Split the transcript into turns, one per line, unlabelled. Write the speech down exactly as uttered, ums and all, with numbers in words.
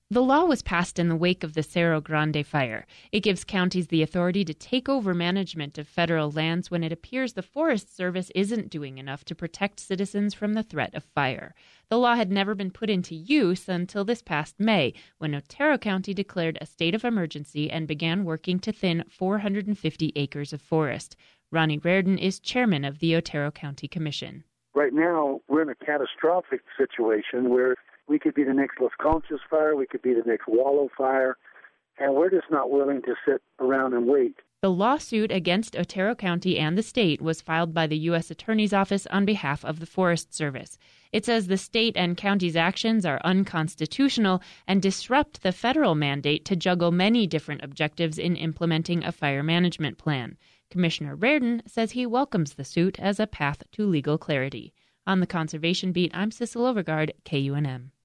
The law was passed in the wake of the Cerro Grande fire. It gives counties the authority to take over management of federal lands when it appears the Forest Service isn't doing enough to protect citizens from the threat of fire. The law had never been put into use until this past May, when Otero County declared a state of emergency and began working to thin four hundred fifty acres of forest. Ronnie Reardon is chairman of the Otero County Commission.
Right now, we're in a catastrophic situation where we could be the next Las Conchas fire, we could be the next Wallow fire, and we're just not willing to sit around and wait.
The lawsuit against Otero County and the state was filed by the U S Attorney's Office on behalf of the Forest Service. It says the state and county's actions are unconstitutional and disrupt the federal mandate to juggle many different objectives in implementing a fire management plan. Commissioner Reardon says he welcomes the suit as a path to legal clarity. On the Conservation Beat, I'm Cecil Overgard, K U N M.